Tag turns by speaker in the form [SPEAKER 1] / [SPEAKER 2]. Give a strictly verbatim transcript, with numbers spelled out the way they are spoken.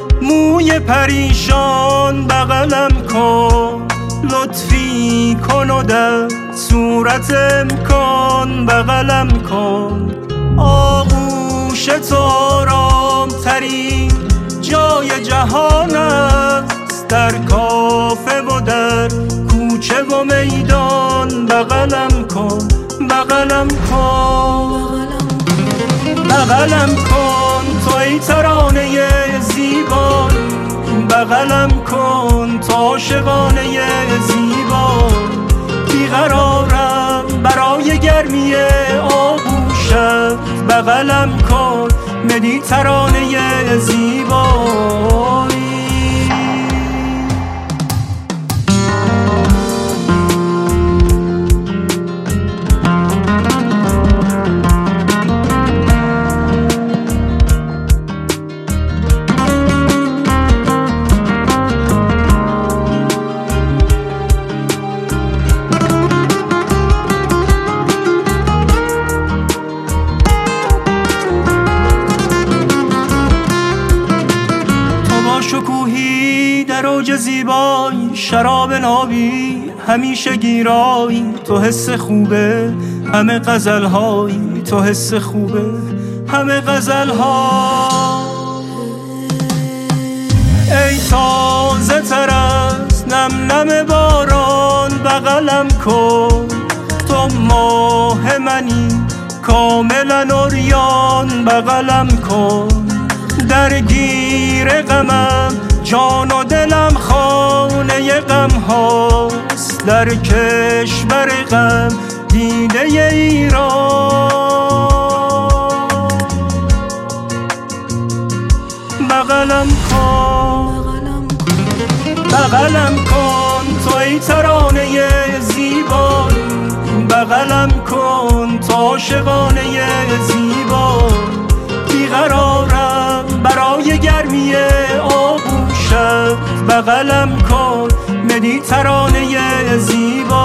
[SPEAKER 1] موی پریشان بغلم کن، لطفی کن و در صورت امکان بغلم کن. آغوش تو آرام ترین جای جهان است، در کافه و در کوچه و میدان بغلم کن، بغلم کن، بغلم کن تو ای ترانه زیبا، بغلم کن تو عاشقانه زیبا. بیقرارم برای گرمی آغوشت، بغلم کن مدیترانه زیبایی. شکوهی در اوج زیبایی، شراب نابی همیشه گیرایی. تو حس خوبه همه غزلهایی، تو حس خوبه همه غزلها. ای تازه تر از نم نم باران بغلم کن، تو ماه منی کاملا عریان بغلم کن. درگیر غمم جان و دلم خانه غم هاست، در کشور غم دیده ایران بغلم کن، بغلم کن تو ای ترانه زیبا، بغلم کن تو عاشقانه زیبا. بیقرارم برای گرمی آغوشت، بغلم کن مدیترانه زیبا.